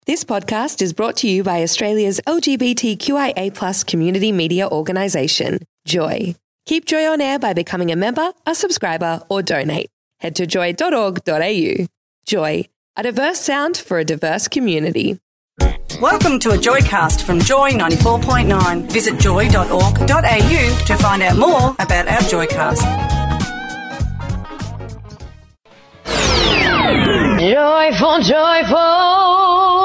This podcast is brought to you by Australia's LGBTQIA+ community media organisation, Joy. Keep Joy on air by becoming a member, a subscriber, or donate. Head to joy.org.au. Joy, a diverse sound for a diverse community. Welcome to a Joycast from Joy 94.9. Visit joy.org.au to find out more about our Joycast. Joyful, joyful.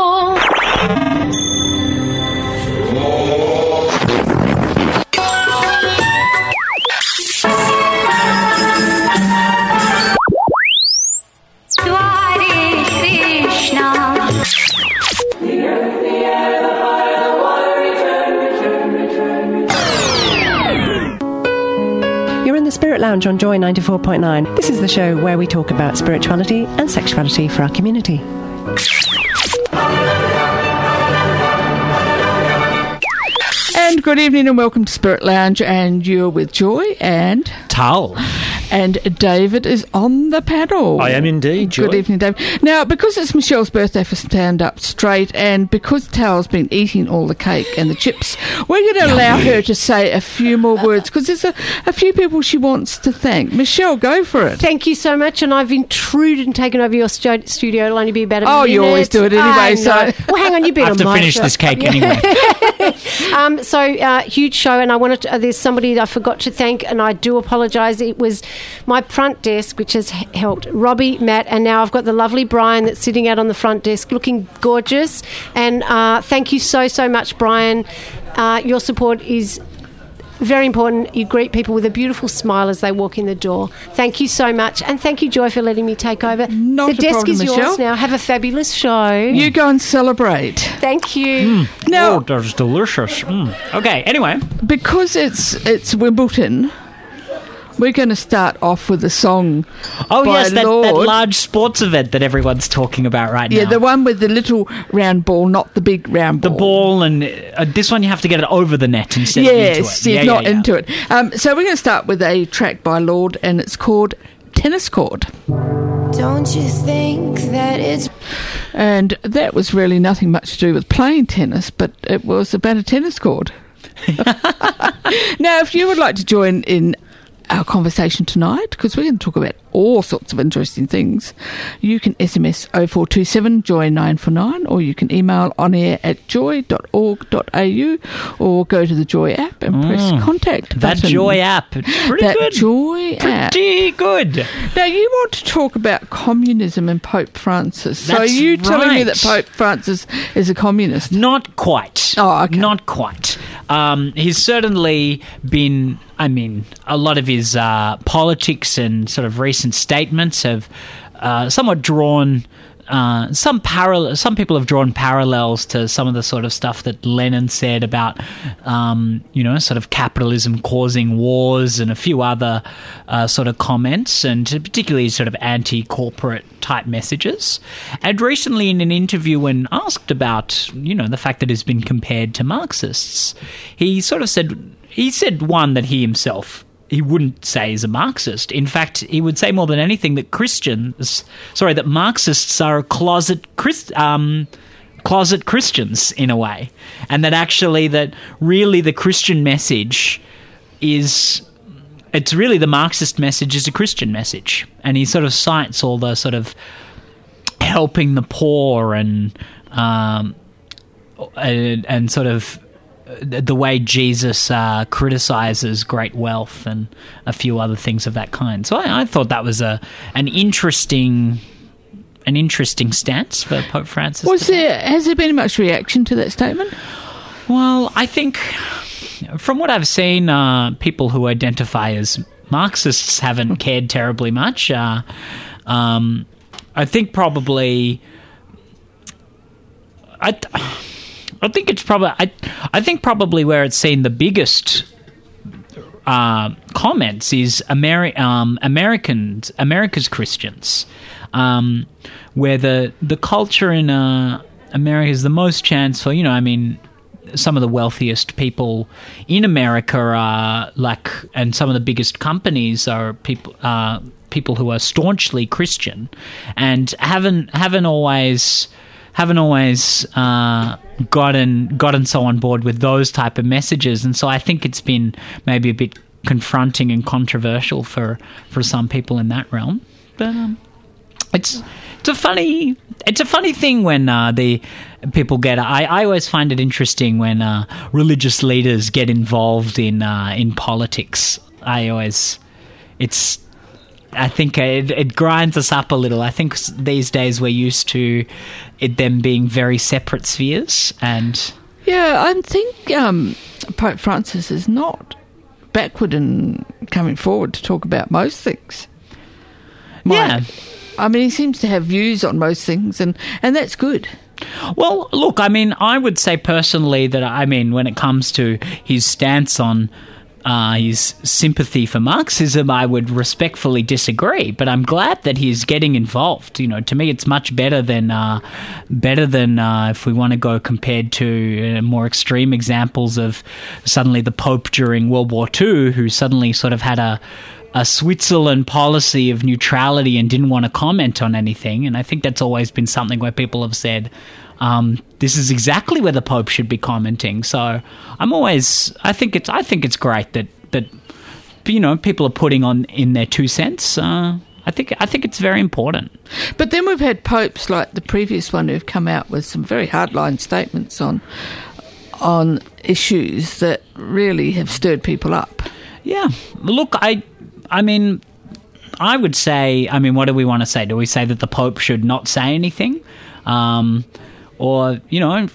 You're in the Spirit Lounge on Joy 94.9. This is the show where we talk about spirituality and sexuality for our community. And good evening and welcome to Spirit Lounge, and you're with Joy and Tal. And David is on the panel. I am indeed, Joy. Good evening, David. Now, because it's Michelle's birthday for Stand Up Straight, and because Tal's been eating all the cake and the chips, we're going to allow her to say a few more words, because there's a few people she wants to thank. Michelle, go for it. Thank you so much, and I've intruded and taken over your studio. It'll only be about a minute. Oh, you always do it anyway, so... Well, hang on, you've been I have on to finish this cake anyway. Huge show, and I wanted to, there's somebody that I forgot to thank, and I do apologise. It was my front desk, which has helped Robbie, Matt, and now I've got the lovely Brian that's sitting out on the front desk looking gorgeous. And thank you so much, Brian. Your support is very important. You greet people with a beautiful smile as they walk in the door. Thank you so much, and thank you, Joy, for letting me take over. Not the a desk problem, is yours Michelle. now. Have a fabulous show. You go and celebrate. Thank you. Now, Oh, that's delicious. Okay, anyway. because it's Wimbledon, we're going to start off with a song Oh, by yes, that Lorde. large sports event that everyone's talking about right now. Yeah, the one with the little round ball, not the big round The ball. ball, and this one you have to get it over the net instead Yes, of into it. not into it. So we're going to start with a track by Lorde, and it's called Tennis Court. Don't you think that it's... And that was really nothing much to do with playing tennis, but it was about a tennis court. Now, if you would like to join in our conversation tonight, because we're going to talk about all sorts of interesting things, you can SMS 0427 Joy 949, or you can email on air at joy.org.au, or go to the Joy app and press contact That button. Joy app. It's pretty That good. Joy app. Pretty good. Now, you want to talk about communism and Pope Francis. So are That's you telling me right. that Pope Francis is a communist? Not quite. Oh, okay. Not quite. He's certainly been, a lot of his politics and sort of recent statements have somewhat drawn some people have drawn parallels to some of the sort of stuff that Lenin said about, sort of capitalism causing wars, and a few other sort of comments, and particularly sort of anti-corporate type messages. And recently in an interview, when asked about, the fact that he's been compared to Marxists, he sort of said, one, that he wouldn't say is a Marxist. In fact, he would say more than anything that that Marxists are closet Christians in a way, and that actually that really the Christian message it's really the Marxist message is a Christian message. And he sort of cites all the sort of helping the poor and sort of the way Jesus criticizes great wealth and a few other things of that kind. So I thought that was an interesting stance for Pope Francis. Has there been much reaction to that statement? Well, I think from what I've seen, people who identify as Marxists haven't cared terribly much. I think probably... I think it's probably. I think probably where it's seen the biggest comments is America's Christians, where the culture in America is the most chance for, some of the wealthiest people in America are and some of the biggest companies are people who are staunchly Christian and haven't always gotten so on board with those type of messages, and so I think it's been maybe a bit confronting and controversial for some people in that realm. But it's a funny thing when the people get. I always find it interesting when religious leaders get involved in politics. I think it grinds us up a little. I think these days we're used to them being very separate spheres. And yeah, I think Pope Francis is not backward in coming forward to talk about most things. I mean, he seems to have views on most things, and that's good. Well, look, I mean, I would say personally that, I mean, when it comes to his stance on his sympathy for Marxism, I would respectfully disagree. But I'm glad that he's getting involved. You know, to me, it's much better than if we want to go compared to more extreme examples of suddenly the Pope during World War II, who suddenly sort of had a Switzerland policy of neutrality and didn't want to comment on anything. And I think that's always been something where people have said, this is exactly where the Pope should be commenting. So I think it's great that you know, people are putting on in their 2 cents. I think it's very important. But then we've had popes like the previous one who've come out with some very hardline statements on issues that really have stirred people up. Yeah. Look, I mean, I would say, I mean, what do we want to say? Do we say that the Pope should not say anything? Or, you know,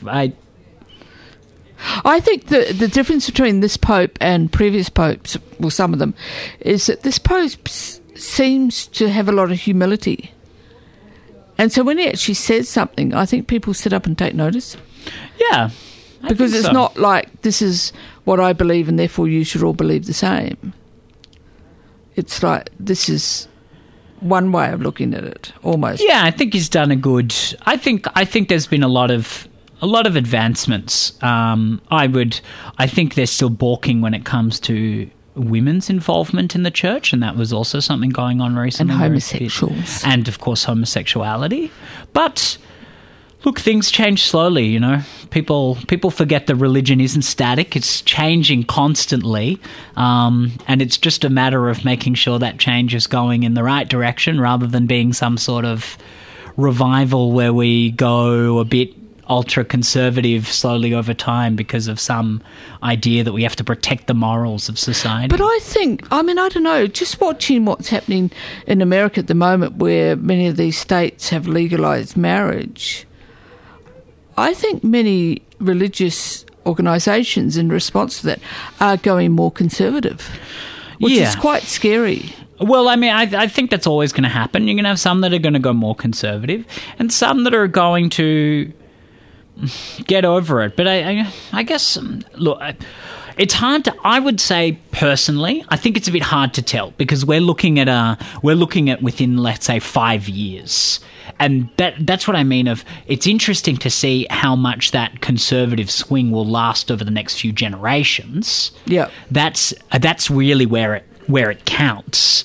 I think the difference between this Pope and previous popes, well, some of them, is that this Pope seems to have a lot of humility. And so when he actually says something, I think people sit up and take notice. Yeah. Because it's not like, this is what I believe and therefore you should all believe the same. It's like, this is one way of looking at it, almost. Yeah, I think he's done a good. I think there's been a lot of advancements. I think they're still balking when it comes to women's involvement in the church, and that was also something going on recently. And homosexuals, and of course homosexuality, but. Look, things change slowly, you know. People forget that religion isn't static. It's changing constantly. And it's just a matter of making sure that change is going in the right direction rather than being some sort of revival where we go a bit ultra-conservative slowly over time because of some idea that we have to protect the morals of society. But I don't know, just watching what's happening in America at the moment where many of these states have legalised marriage, I think many religious organisations in response to that are going more conservative, which is quite scary. Well, I mean, I think that's always going to happen. You're going to have some that are going to go more conservative and some that are going to get over it. But I guess, look, it's hard to, I would say personally, I think it's a bit hard to tell because we're looking at within, let's say, 5 years. And that's what I mean of, it's interesting to see how much that conservative swing will last over the next few generations. Yeah. That's really where it counts.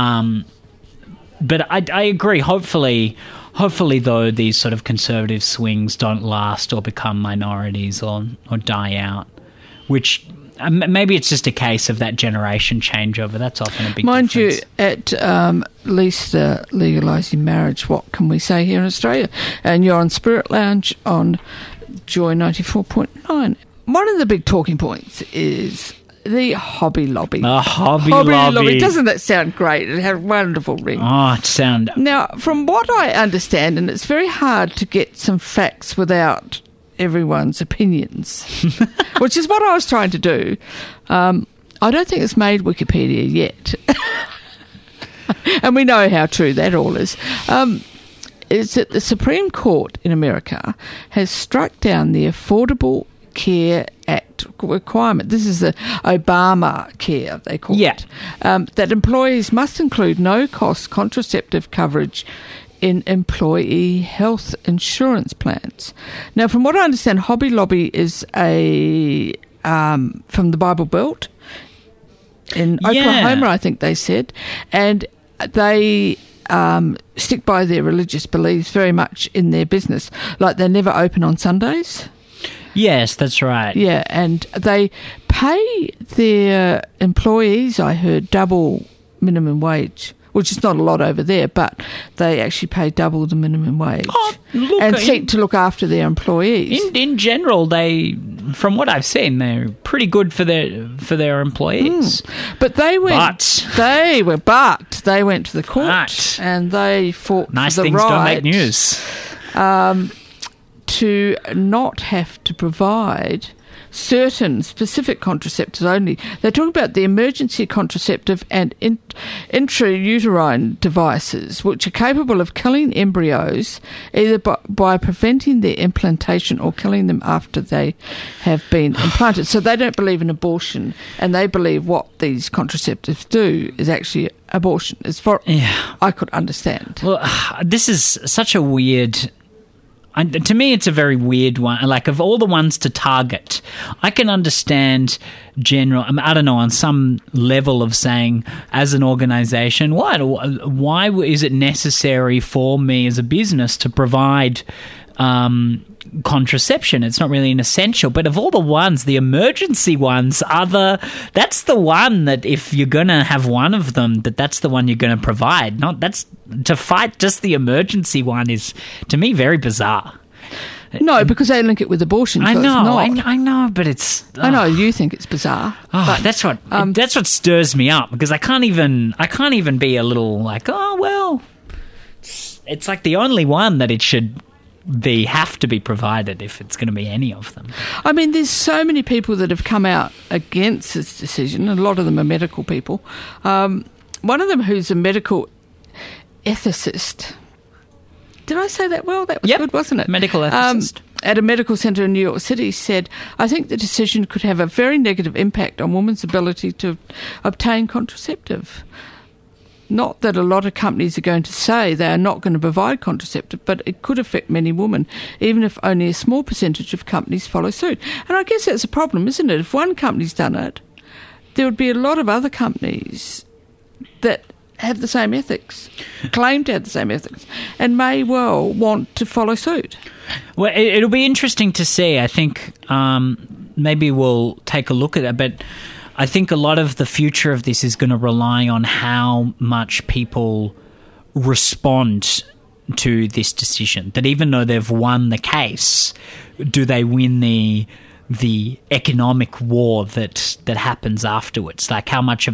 But I agree. Hopefully though, these sort of conservative swings don't last or become minorities or die out, which maybe it's just a case of that generation changeover. That's often a big difference. Mind you, at least legalising marriage, what can we say here in Australia? And you're on Spirit Lounge on Joy 94.9. One of the big talking points is the Hobby Lobby. Hobby Lobby. Doesn't that sound great? It has a wonderful ring. Oh, it sounds... Now, from what I understand, and it's very hard to get some facts without everyone's opinions, which is what I was trying to do. I don't think it's made Wikipedia yet. And we know how true that all is. Is that the Supreme Court in America has struck down the Affordable Care Act requirement. This is the Obamacare, they call it. That employees must include no-cost contraceptive coverage in employee health insurance plans. Now, from what I understand, Hobby Lobby is from the Bible Belt in Oklahoma, I think they said, and they stick by their religious beliefs very much in their business. Like they never open on Sundays. Yes, that's right. Yeah, and they pay their employees, I heard, double minimum wage, which is not a lot over there, but they actually pay double the minimum wage. And seek to look after their employees. In general, they, from what I've seen, they're pretty good for their employees. But they went they went to the court and they fought nice for the things right don't make news. To not have to provide certain specific contraceptives only. They talk about the emergency contraceptive and intrauterine devices, which are capable of killing embryos either by preventing their implantation or killing them after they have been implanted. So they don't believe in abortion, and they believe what these contraceptives do is actually abortion. As far I could understand. Well, this is such a weird... to me, it's a very weird one. Like, of all the ones to target, I can understand I don't know, on some level of saying, as an organisation, why is it necessary for me as a business to provide contraception? It's not really an essential. But of all the ones, the emergency ones that's the one that if you're going to have one of them, that's the one you're going to provide. To fight just the emergency one is, to me, very bizarre. No, because they link it with abortion. So I know, it's not. I know, but it's... I know, you think it's bizarre. But that's what stirs me up, because I can't even be a little like, it's like the only one that it should have to be provided if it's going to be any of them. I mean, there's so many people that have come out against this decision, and a lot of them are medical people. One of them who's a medical ethicist. Did I say that well? That was good, wasn't it? Medical ethicist. At a medical centre in New York City said, I think the decision could have a very negative impact on women's ability to obtain contraceptive. Not that a lot of companies are going to say they are not going to provide contraceptive, but it could affect many women, even if only a small percentage of companies follow suit. And I guess that's a problem, isn't it? If one company's done it, there would be a lot of other companies that have the same ethics, claim to have the same ethics, and may well want to follow suit. Well, it'll be interesting to see. I think maybe we'll take a look at it, but I think a lot of the future of this is going to rely on how much people respond to this decision. That even though they've won the case, do they win the economic war that happens afterwards? Like how much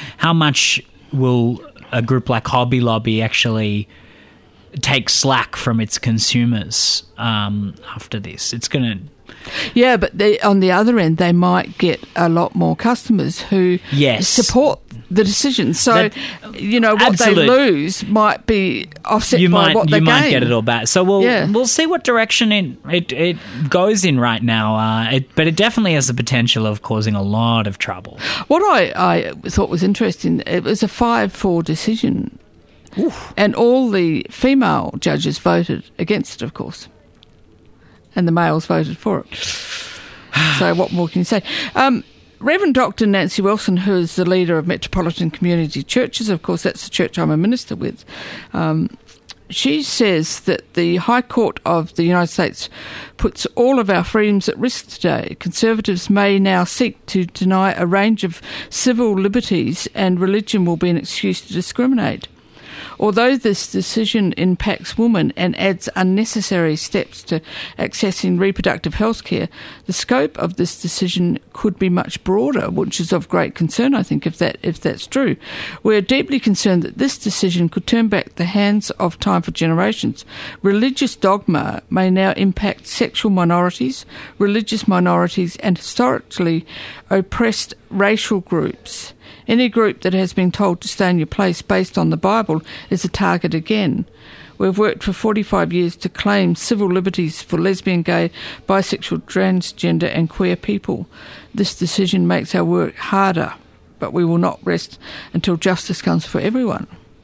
will a group like Hobby Lobby actually take slack from its consumers after this? It's going to... Yeah, but on the other end, they might get a lot more customers who support the decision. So, what they lose might be offset by what they gain. You might get it all back. So we'll see what direction it goes in right now. But it definitely has the potential of causing a lot of trouble. What I thought was interesting, it was a 5-4 decision. Oof. And all the female judges voted against it, of course. And the males voted for it. So what more can you say? Reverend Dr. Nancy Wilson, who is the leader of Metropolitan Community Churches, of course that's the church I'm a minister with, she says that the High Court of the United States puts all of our freedoms at risk today. Conservatives may now seek to deny a range of civil liberties, and religion will be an excuse to discriminate. Although this decision impacts women and adds unnecessary steps to accessing reproductive health care, the scope of this decision could be much broader, which is of great concern, I think, if that's true. We're deeply concerned that this decision could turn back the hands of time for generations. Religious dogma may now impact sexual minorities, religious minorities, and historically oppressed racial groups. Any group that has been told to stay in your place based on the Bible is a target again. We've worked for 45 years to claim civil liberties for lesbian, gay, bisexual, transgender and queer people. This decision makes our work harder, but we will not rest until justice comes for everyone.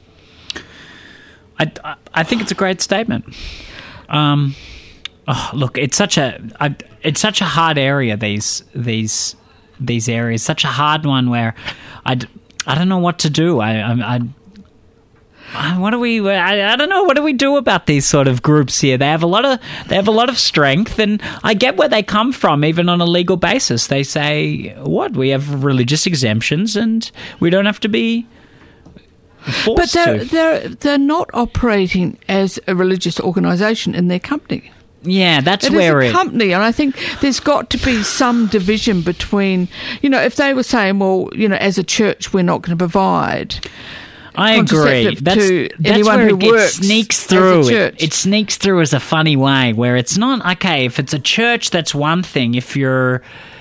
I think it's a great statement. Look, it's such a hard area, these areas, such a hard one where I don't know what to do. What do we? I don't know. What do we do about these sort of groups here? They have a lot of strength, and I get where they come from, even on a legal basis. They say, "What? We have religious exemptions, and we don't have to be forced to." But they're not operating as a religious organisation in their company. Yeah, that's it where is a company, and I think there's got to be some division between, if they were saying, well, as a church, we're not going to provide. I agree. That's anyone where who it sneaks through. as a church. It sneaks through as a funny way, where it's not okay. If it's a church, that's one thing. If you're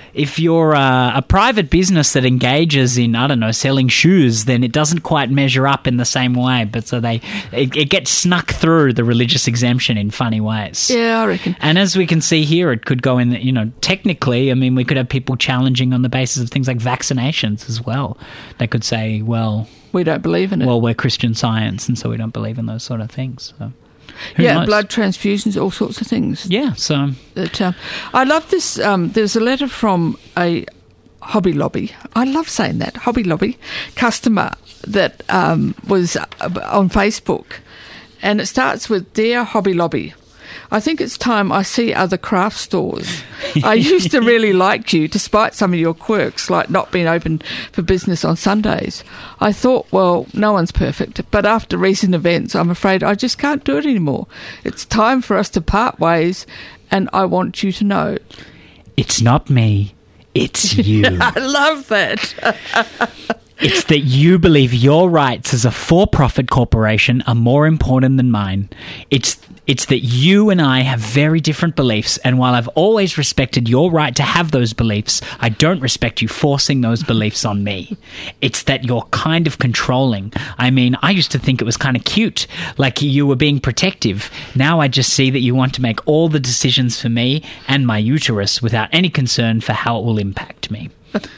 a private business that engages in, I don't know, selling shoes, then it doesn't quite measure up in the same way. But so it gets snuck through the religious exemption in funny ways. Yeah, I reckon. And as we can see here, it could go in, technically, I mean, we could have people challenging on the basis of things like vaccinations as well. They could say, well, we don't believe in it. Well, we're Christian Science, and so we don't believe in those sort of things. So. Who knows? Blood transfusions, all sorts of things. Yeah, so... I love this. There's a letter from a Hobby Lobby. I love saying that. Hobby Lobby customer that was on Facebook. And it starts with, "Dear Hobby Lobby, I think it's time I see other craft stores. I used to really like you, despite some of your quirks, like not being open for business on Sundays. I thought, well, no one's perfect, but after recent events, I'm afraid I just can't do it anymore. It's time for us to part ways, and I want you to know." It's not me, it's you. I love that. It's that you believe your rights as a for-profit corporation are more important than mine. It's that you and I have very different beliefs, and while I've always respected your right to have those beliefs, I don't respect you forcing those beliefs on me. It's that you're kind of controlling. I mean, I used to think it was kind of cute, like you were being protective. Now I just see that you want to make all the decisions for me and my uterus without any concern for how it will impact me.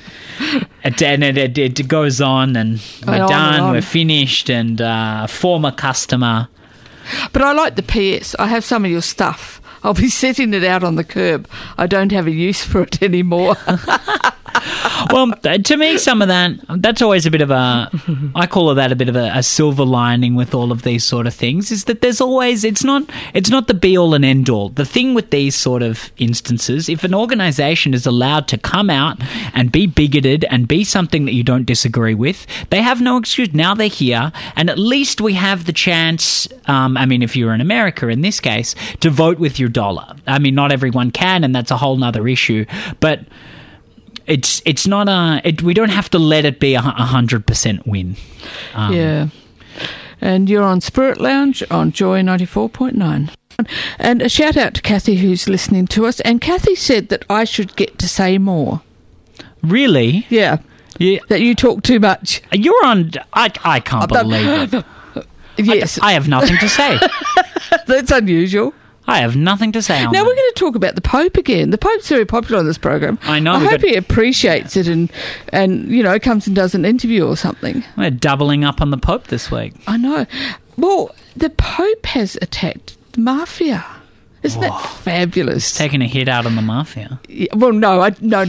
And it goes on, and we're done, we're finished, and former customer. But I like the PS. I have some of your stuff. I'll be setting it out on the curb. I don't have a use for it anymore. Well, to me, some of that's always a bit of I call that a bit of a silver lining with all of these sort of things, is that there's always, it's not the be-all and end-all. The thing with these sort of instances, if an organisation is allowed to come out and be bigoted and be something that you don't disagree with, they have no excuse. Now they're here, and at least we have the chance, I mean, if you're in America in this case, to vote with your dollar. I mean, not everyone can, and that's a whole nother issue, but... It's not we don't have to let it be 100% win. Yeah. And you're on Spirit Lounge on Joy 94.9. And a shout out to Kathy who's listening to us. And Kathy said that I should get to say more. Really? Yeah. That you talk too much. You're on... I can't believe it. Yes. I have nothing to say. That's unusual. I have nothing to say on Now that. we're going to talk about the Pope again. The Pope's very popular on this program. I know. I hope he appreciates it and comes and does an interview or something. We're doubling up on the Pope this week. I know. Well, the Pope has attacked the mafia. Isn't that fabulous? He's taking a hit out on the mafia. Yeah, well, no, no,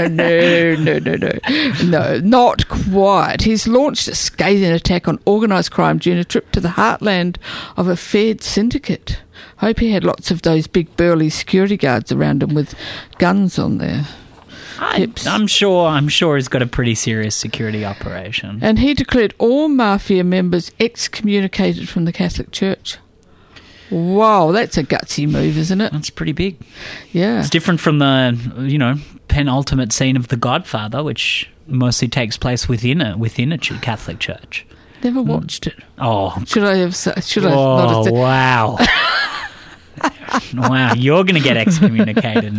not quite. He's launched a scathing attack on organised crime during a trip to the heartland of a Fed syndicate. Hope he had lots of those big burly security guards around him with guns on their hips. I'm sure he's got a pretty serious security operation. And he declared all mafia members excommunicated from the Catholic Church. Wow, that's a gutsy move, isn't it? That's pretty big. Yeah. It's different from the, penultimate scene of The Godfather, which mostly takes place within a Catholic church. Never watched it. Oh. Should I not have said? Oh, wow. Wow, you're going to get excommunicated.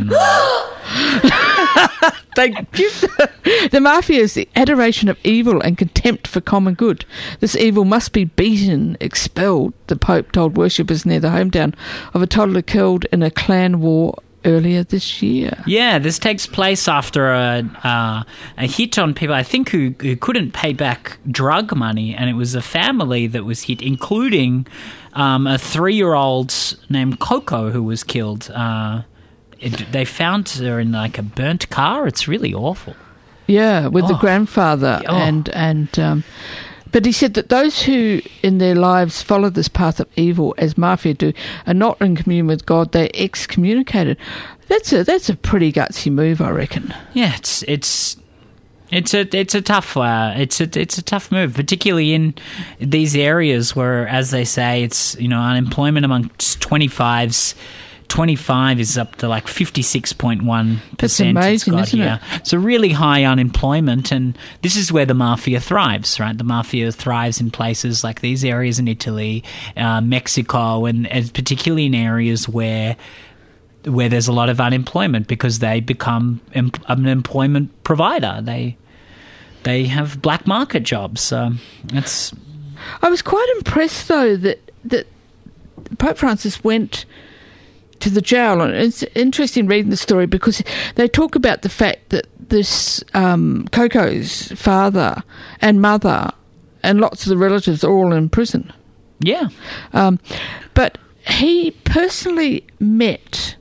The mafia is the adoration of evil and contempt for common good. This evil must be beaten, expelled, the Pope told worshippers near the hometown of a toddler killed in a clan war earlier this year. Yeah, this takes place after a hit on people, I think, who couldn't pay back drug money, and it was a family that was hit, including a 3-year-old named Coco who was killed. They found her in like a burnt car. It's really awful. Yeah, with the grandfather and But he said that those who in their lives follow this path of evil, as mafia do, are not in communion with God. They're excommunicated. That's a pretty gutsy move, I reckon. Yeah, it's a tough move, particularly in these areas where, as they say, it's unemployment amongst 25s. 25 is up to like 56.1%. That's amazing, isn't it? It's a really high unemployment, and this is where the mafia thrives, right? The mafia thrives in places like these areas in Italy, Mexico, and particularly in areas where there's a lot of unemployment because they become an employment provider. They have black market jobs. So it's. I was quite impressed though that Pope Francis went to the jail, and it's interesting reading the story because they talk about the fact that this Coco's father and mother and lots of the relatives are all in prison. Yeah. But he personally met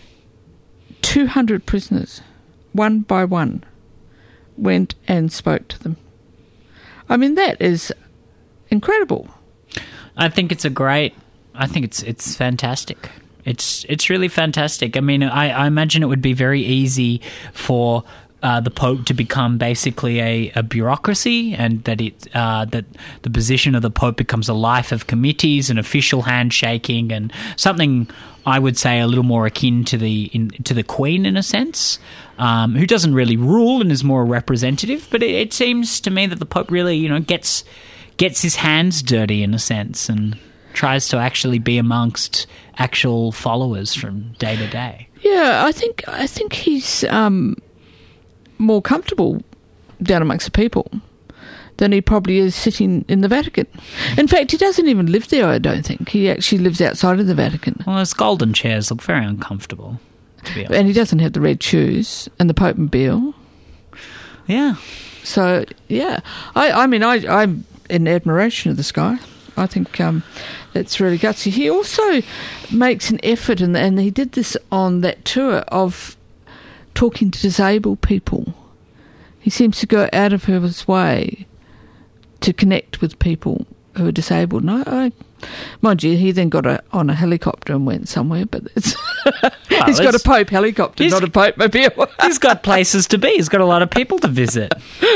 200 prisoners, one by one, went and spoke to them. I mean, that is incredible. I think it's it's fantastic. It's really fantastic. I mean, I imagine it would be very easy for the Pope to become basically a bureaucracy, and that that the position of the Pope becomes a life of committees and official handshaking, and something I would say a little more akin to the Queen in a sense, who doesn't really rule and is more representative. But it seems to me that the Pope really gets his hands dirty in a sense and tries to actually be amongst actual followers from day to day. Yeah, I think he's more comfortable down amongst the people than he probably is sitting in the Vatican. In fact, he doesn't even live there, I don't think. He actually lives outside of the Vatican. Well, his golden chairs look very uncomfortable, to be honest. And he doesn't have the red shoes and the Pope-mobile. Yeah. So, yeah. I'm in admiration of this guy. I think that's really gutsy. He also makes an effort, and he did this on that tour, of talking to disabled people. He seems to go out of his way to connect with people who are disabled. And mind you, he then got on a helicopter and went somewhere, but he's got a Pope helicopter, not a Pope-mobile. He's got places to be. He's got a lot of people to visit.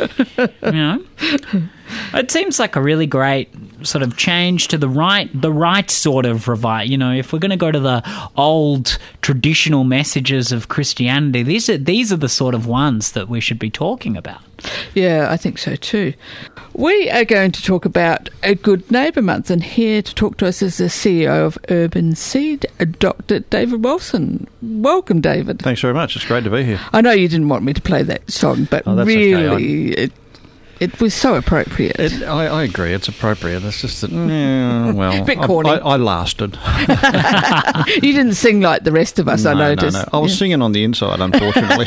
It seems like a really great sort of change to the right sort of revive. If we're going to go to the old traditional messages of Christianity, these are the sort of ones that we should be talking about. Yeah, I think so too. We are going to talk about a Good Neighbour Month, and here to talk to us is the CEO of Urban Seed, Dr. David Wilson. Welcome, David. Thanks very much. It's great to be here. I know you didn't want me to play that song, but really, okay. It was so appropriate. I agree. It's appropriate. It's just that, a bit corny. I lasted. You didn't sing like the rest of us, I noticed. No. I was singing on the inside, unfortunately.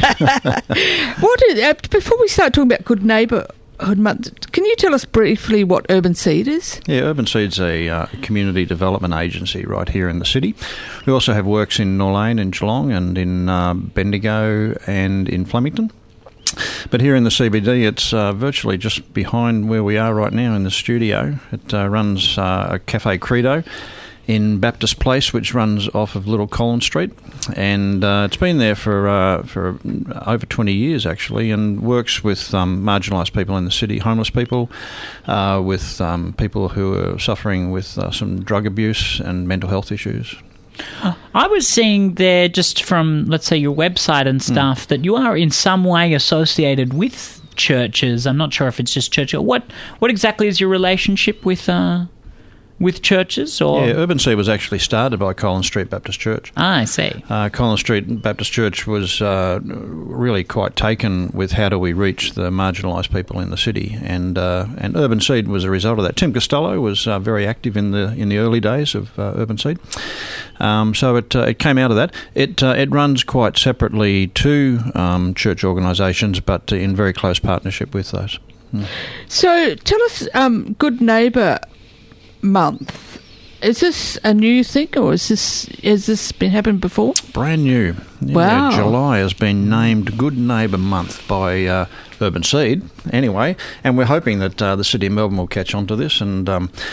Before we start talking about Good Neighbourhood Month, can you tell us briefly what Urban Seed is? Yeah, Urban Seed's a community development agency right here in the city. We also have works in Norlane, in Geelong, and in Bendigo, and in Flemington. But here in the CBD, it's virtually just behind where we are right now in the studio. It runs a Cafe Credo in Baptist Place, which runs off of Little Collins Street, and it's been there for over 20 years actually, and works with marginalised people in the city, homeless people, with people who are suffering with some drug abuse and mental health issues. I was seeing there, just from, let's say, your website and stuff, that you are in some way associated with churches. I'm not sure if it's just churches. What exactly is your relationship with churches? Or? Yeah, Urban Seed was actually started by Collins Street Baptist Church. I see. Collins Street Baptist Church was really quite taken with how do we reach the marginalised people in the city, and Urban Seed was a result of that. Tim Costello was very active in the early days of Urban Seed, so it came out of that. It runs quite separately to church organisations, but in very close partnership with those. So tell us, Good Neighbour Month is this a new thing, or has this been happened before? Brand new. Yeah, Wow. July has been named Good Neighbour Month by Urban Seed, anyway, and we're hoping that the City of Melbourne will catch on to this and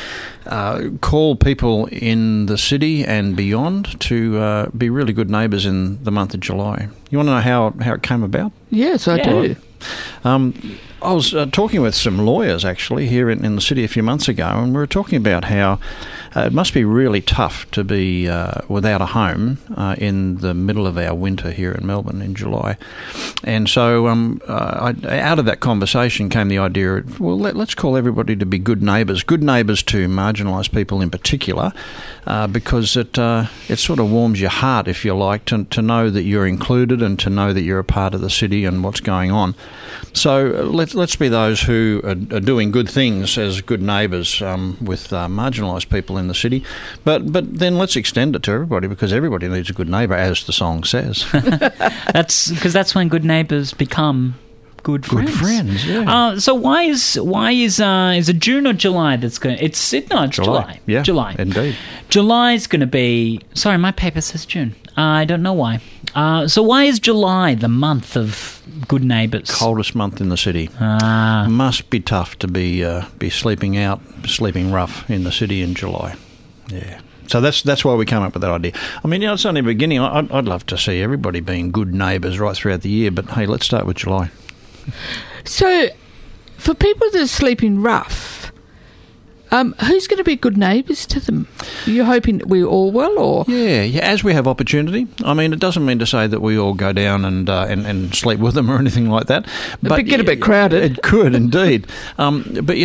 call people in the city and beyond to be really good neighbours in the month of July. You want to know how it came about? Yes, I do. I was talking with some lawyers actually here in the city a few months ago, and we were talking about how it must be really tough to be without a home in the middle of our winter here in Melbourne in July. And so out of that conversation came the idea of, well, let's call everybody to be good neighbours to marginalised people in particular, because it sort of warms your heart, if you like, to know that you're included and to know that you're a part of the city and what's going on. So let's be those who are doing good things as good neighbours with marginalised people in the city, but then let's extend it to everybody, because everybody needs a good neighbour, as the song says. That's when good neighbours become good friends. Good friends, yeah. So why is it June or July that's going? It's July. Yeah, July. Indeed. July is going to be. Sorry, my paper says June. I don't know why. So why is July the month of good neighbours? Coldest month in the city. Must be tough to be sleeping rough in the city in July. Yeah. So that's why we came up with that idea. I mean, it's only the beginning. I'd love to see everybody being good neighbours right throughout the year, but hey, let's start with July. So, for people that are sleeping rough, who's going to be good neighbours to them? Are you hoping that we all will, or? Yeah, as we have opportunity. I mean, it doesn't mean to say that we all go down and sleep with them or anything like that. But it get a bit crowded. It could, indeed. But,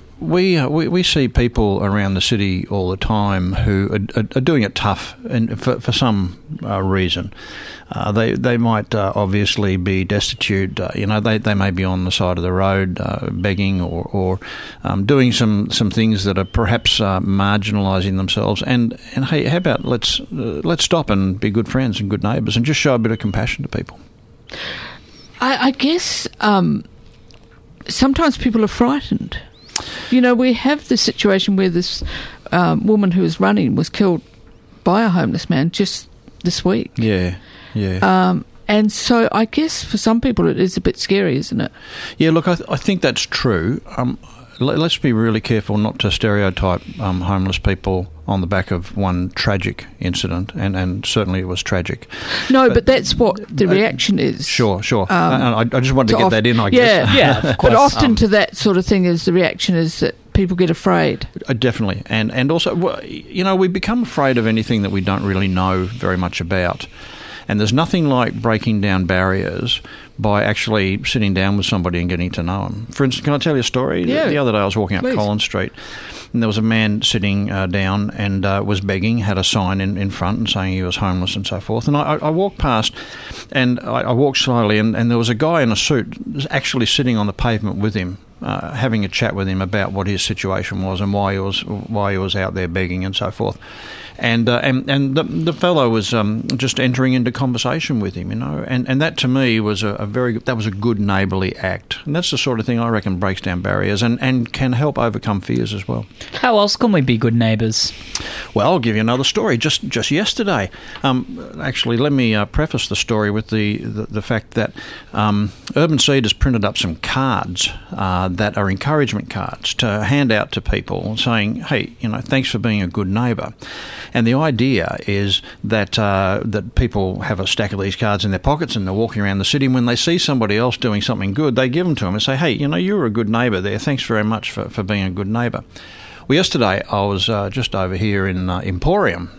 we see people around the city all the time who are doing it tough and for some reason. They might obviously be destitute. They may be on the side of the road begging or doing some things that are perhaps marginalising themselves. And hey, how about let's stop and be good friends and good neighbours and just show a bit of compassion to people. I guess sometimes people are frightened. We have this situation where this woman who was running was killed by a homeless man just this week. Yeah. And so I guess for some people it is a bit scary, isn't it? Yeah, look, I think that's true. Let's be really careful not to stereotype homeless people on the back of one tragic incident, and certainly it was tragic. No, but that's what the reaction is. Sure. I just wanted to get that in, I guess. Yeah, of course. But often to that sort of thing is the reaction is that people get afraid. Definitely. And also, we become afraid of anything that we don't really know very much about. And there's nothing like breaking down barriers by actually sitting down with somebody and getting to know them. For instance, can I tell you a story? Yeah. The other day I was walking up Please. Collins Street, and there was a man sitting down and was begging, had a sign in front and saying he was homeless and so forth. And I walked past, and I walked slowly, and there was a guy in a suit actually sitting on the pavement with him, having a chat with him about what his situation was and why he was out there begging and so forth. And the fellow was just entering into conversation with him, and that to me was a good neighbourly act, and that's the sort of thing I reckon breaks down barriers and can help overcome fears as well. How else can we be good neighbours? Well, I'll give you another story. Just yesterday, actually, let me preface the story with the fact that Urban Seed has printed up some cards that are encouragement cards to hand out to people, saying, "Hey, thanks for being a good neighbour." And the idea is that people have a stack of these cards in their pockets and they're walking around the city, and when they see somebody else doing something good, they give them to them and say, "Hey, you were a good neighbour there. Thanks very much for being a good neighbour." Well, yesterday I was just over here in Emporium,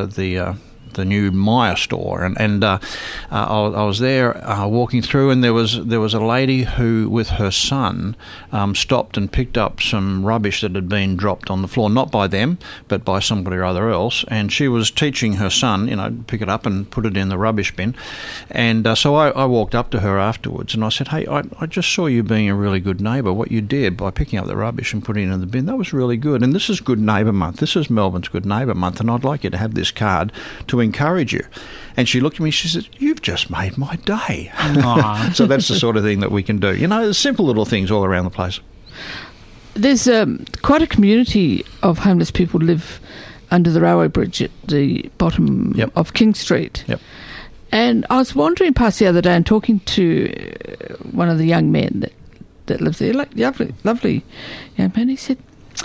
the new Myer store, and I was there walking through, and there was a lady who, with her son, stopped and picked up some rubbish that had been dropped on the floor, not by them, but by somebody or other else, and she was teaching her son, pick it up and put it in the rubbish bin. And so I walked up to her afterwards, and I said, "Hey, I just saw you being a really good neighbour. What you did by picking up the rubbish and putting it in the bin, that was really good. And this is Good Neighbour Month. This is Melbourne's Good Neighbour Month, and I'd like you to have this card to encourage you." And she looked at me, she said, "You've just made my day." So that's the sort of thing that we can do. There's simple little things all around the place. There's quite a community of homeless people live under the railway bridge at the bottom of King Street. Yep. And I was wandering past the other day and talking to one of the young men that lives there, like lovely young man. He said,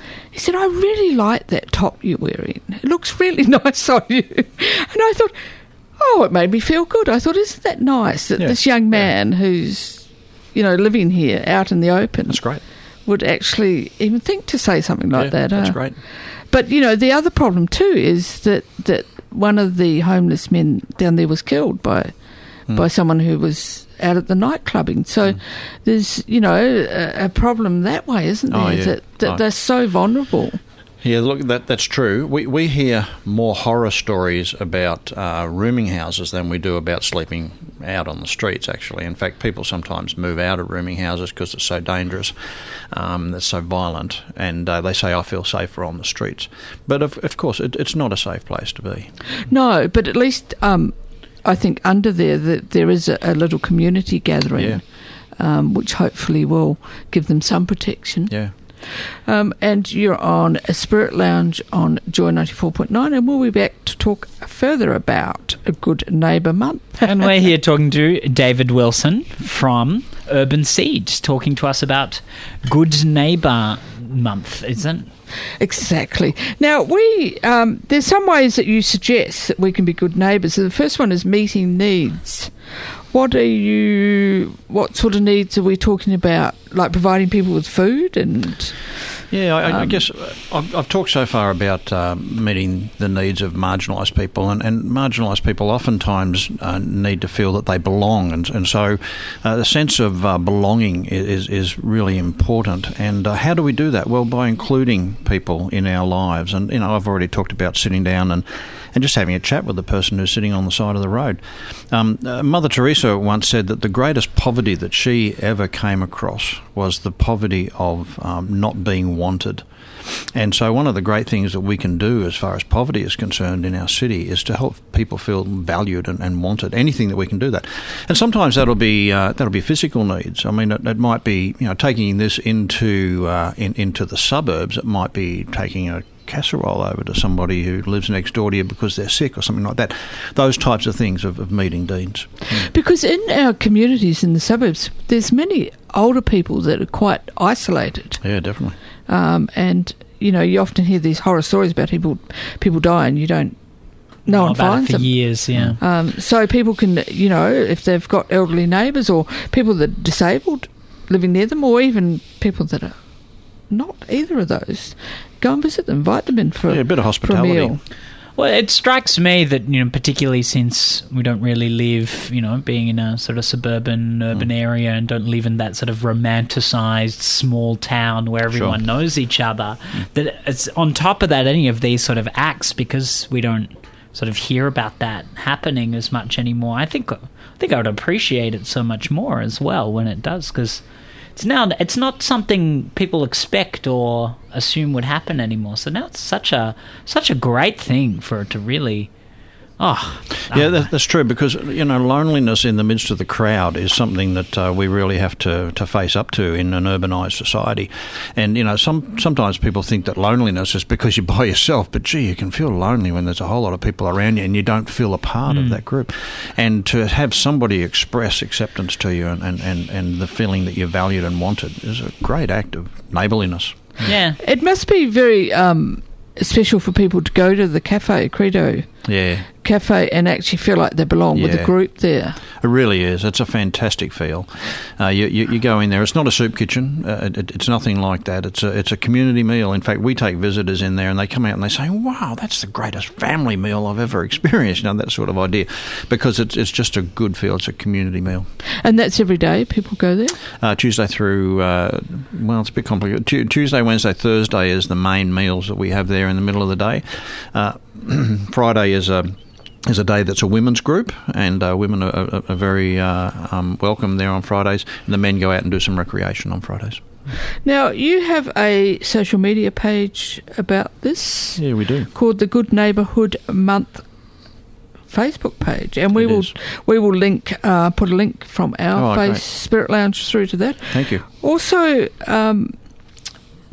I really like that top you're wearing. It looks really nice on you. And I thought, it made me feel good. I thought, isn't that nice that this young man who's, living here out in the open, that's great, would actually even think to say something like that. That's great. But, the other problem too is that one of the homeless men down there was killed by someone who was out at the night clubbing. So there's, a problem that way, isn't there? That they're so vulnerable. Yeah, look, that's true. We hear more horror stories about rooming houses than we do about sleeping out on the streets, actually. In fact, people sometimes move out of rooming houses because it's so dangerous, it's so violent, and they say, I feel safer on the streets. But, of course, it's not a safe place to be. No, but at least I think under there is a little community gathering, which hopefully will give them some protection. Yeah. And you're on a Spirit Lounge on Joy 94.9, and we'll be back to talk further about a Good Neighbour Month. And we're here talking to David Wilson from Urban Seeds, talking to us about Good Neighbour Month, isn't it? Exactly. Now, there's some ways that you suggest that we can be good neighbours. So the first one is meeting needs. What sort of needs are we talking about? Like providing people with food and... Yeah, I guess I've talked so far about meeting the needs of marginalised people, and marginalised people oftentimes need to feel that they belong, and so the sense of belonging is really important. And how do we do that? Well, by including people in our lives. And, I've already talked about sitting down and just having a chat with the person who's sitting on the side of the road. Mother Teresa once said that the greatest poverty that she ever came across was the poverty of not being wanted. And so one of the great things that we can do as far as poverty is concerned in our city is to help people feel valued and wanted. Anything that we can do that. And sometimes that'll be physical needs. I mean, it might be taking this into the suburbs. It might be taking a casserole over to somebody who lives next door to you because they're sick or something like that. Those types of things of meeting needs. Because in our communities in the suburbs, there's many older people that are quite isolated. Yeah, definitely. And you often hear these horror stories about people die and no one finds them for years. Yeah. So people can, if they've got elderly neighbours or people that are disabled living near them, or even people that are not either of those, go and visit them, invite them in for a bit of hospitality. For a meal. Well, it strikes me that, particularly since we don't really live, being in a sort of suburban, urban area and don't live in that sort of romanticised small town where everyone knows each other, that it's on top of that, any of these sort of acts, because we don't sort of hear about that happening as much anymore. I think I would appreciate it so much more as well when it does, because it's not something people expect or assume would happen anymore. So now it's such a great thing for it to really... that's true, because loneliness in the midst of the crowd is something that we really have to face up to in an urbanised society. And sometimes people think that loneliness is because you're by yourself, but gee, you can feel lonely when there's a whole lot of people around you and you don't feel a part of that group. And to have somebody express acceptance to you and the feeling that you're valued and wanted is a great act of neighbourliness. Yeah, it must be very special for people to go to the cafe, Credo Cafe, and actually feel like they belong with a group there. It really is. It's a fantastic feel. You go in there. It's not a soup kitchen. It's nothing like that. It's a community meal. In fact, we take visitors in there and they come out and they say, wow, that's the greatest family meal I've ever experienced. That sort of idea. Because it's just a good feel. It's a community meal. And that's every day people go there? Tuesday through, it's a bit complicated. Tuesday, Wednesday, Thursday is the main meals that we have there in the middle of the day. Friday is a day that's a women's group, and women are very welcome there on Fridays, and the men go out and do some recreation on Fridays. Now, you have a social media page about this. Yeah, we do. Called the Good Neighbourhood Month Facebook page, and we will link put a link from our Spirit Lounge through to that. Thank you. Also,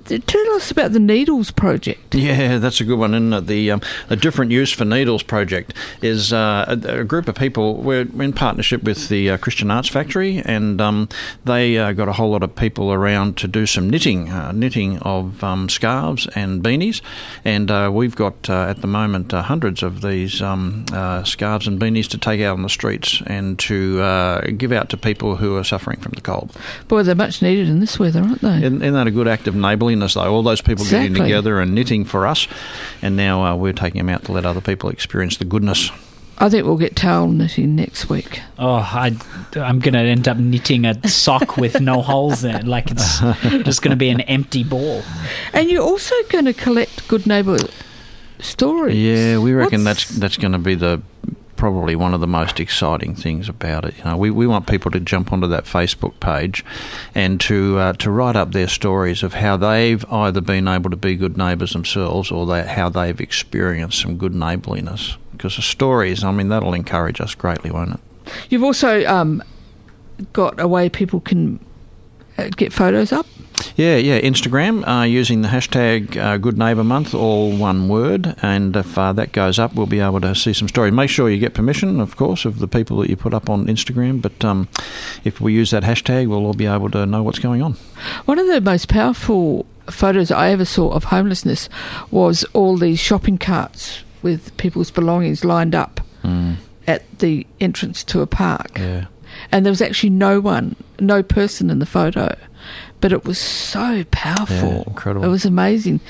tell us about the Needles Project. Yeah, that's a good one. And the Different Use for Needles Project is a group of people. We're in partnership with the Christian Arts Factory, and they got a whole lot of people around to do some knitting of scarves and beanies. And we've got, at the moment, hundreds of these scarves and beanies to take out on the streets and to give out to people who are suffering from the cold. Boy, they're much needed in this weather, aren't they? Isn't that a good act of neighbourliness, though? All those people getting together and knitting for us, and now we're taking them out to let other people experience the goodness. I think we'll get towel knitting next week. Oh, I'm going to end up knitting a sock with no holes in it, like it's just going to be an empty ball. And you're also going to collect Good Neighbour stories. Yeah, we reckon that's going to be probably one of the most exciting things about it. We want people to jump onto that Facebook page and to write up their stories of how they've either been able to be good neighbours themselves or how they've experienced some good neighbourliness. Because the stories, that'll encourage us greatly, won't it? You've also got a way people can get photos up. Yeah, Instagram, using the hashtag Good Neighbour Month, all one word, and if that goes up, we'll be able to see some stories. Make sure you get permission, of course, of the people that you put up on Instagram, but if we use that hashtag, we'll all be able to know what's going on. One of the most powerful photos I ever saw of homelessness was all these shopping carts with people's belongings lined up at the entrance to a park. Yeah. And there was actually no person in the photo, but it was so powerful. Yeah, incredible. It was amazing.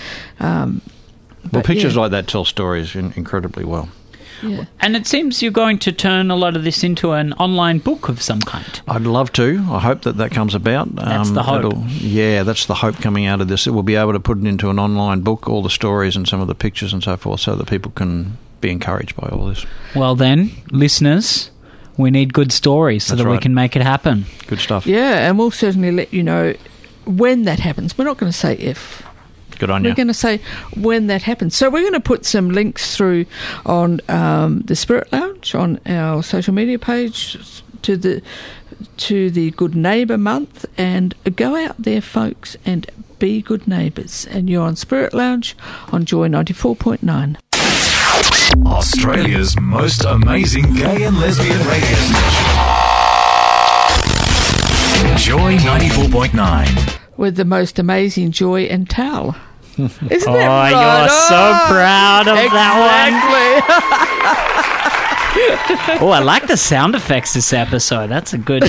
Pictures like that tell stories incredibly well. Yeah. And it seems you're going to turn a lot of this into an online book of some kind. I'd love to. I hope that comes about. That's the hope. That's the hope coming out of this. We'll be able to put it into an online book, all the stories and some of the pictures and so forth, so that people can be encouraged by all this. Well then, listeners, we need good stories so we can make it happen. Good stuff. Yeah, and we'll certainly let you know when that happens. We're not going to say if. Good on you. We're going to say when that happens. So we're going to put some links through on the Spirit Lounge on our social media page to the Good Neighbour Month, and go out there, folks, and be good neighbours. And you're on Spirit Lounge on Joy 94.9. Australia's most amazing gay and lesbian radio station. Joy 94.9. With the most amazing Joy and Tal. Isn't that right? You're so proud of that one. I like the sound effects this episode. That's a good...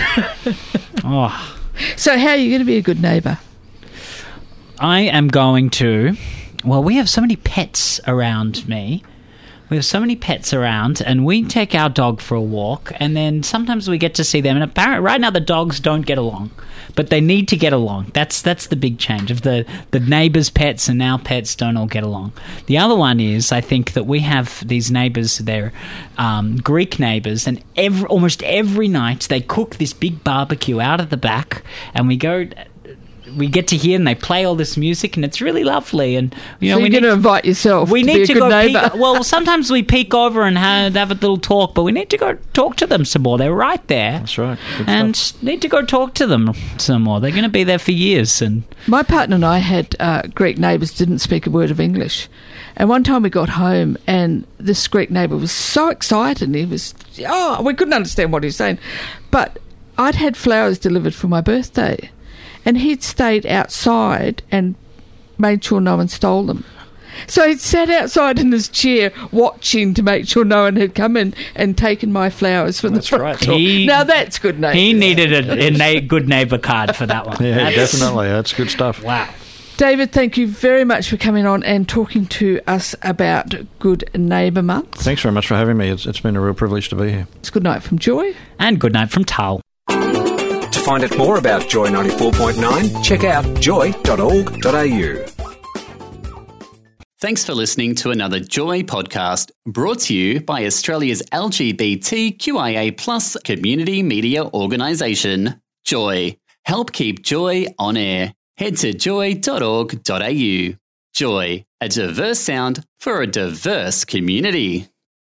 So how are you going to be a good neighbour? I am going to... Well, we have so many pets around me. We have so many pets around, and we take our dog for a walk, and then sometimes we get to see them. And apparently, right now, the dogs don't get along, but they need to get along. That's the big change of the neighbours' pets, and our pets don't all get along. The other one is, I think that we have these neighbours. They're Greek neighbours, and almost every night they cook this big barbecue out of the back, and we get to hear, and they play all this music, and it's really lovely. And so you're going to invite yourself. We need to go neighbour. Well, sometimes we peek over and have a little talk, but we need to go talk to them some more. They're right there. That's right. Good and stuff. Need to go talk to them some more. They're going to be there for years. And my partner and I had Greek neighbours, didn't speak a word of English. And one time we got home, and this Greek neighbour was so excited. And he was, we couldn't understand what he was saying. But I'd had flowers delivered for my birthday. And he'd stayed outside and made sure no one stole them. So he'd sat outside in his chair watching to make sure no one had come in and taken my flowers from the front door. Now that's good neighbour. He needed a good neighbour card for that one. Yeah, definitely. That's good stuff. Wow. David, thank you very much for coming on and talking to us about Good Neighbour Month. Thanks very much for having me. It's been a real privilege to be here. It's good night from Joy. And good night from Tal. To find out more about Joy 94.9, check out joy.org.au. Thanks for listening to another Joy podcast brought to you by Australia's LGBTQIA+ community media organisation, Joy. Help keep Joy on air. Head to joy.org.au. Joy, a diverse sound for a diverse community.